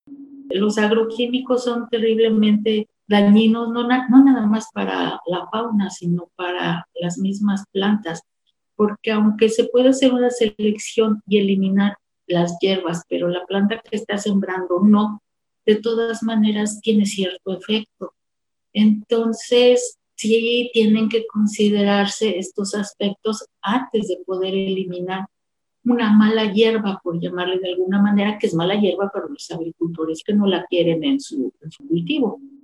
Los agroquímicos son terriblemente dañinos, no nada más para la fauna, sino para las mismas plantas, porque aunque se puede hacer una selección y eliminar las hierbas, pero la planta que está sembrando no, de todas maneras tiene cierto efecto. Entonces, sí tienen que considerarse estos aspectos antes de poder eliminar una mala hierba, por llamarle de alguna manera, que es mala hierba para los agricultores que no la quieren en su cultivo.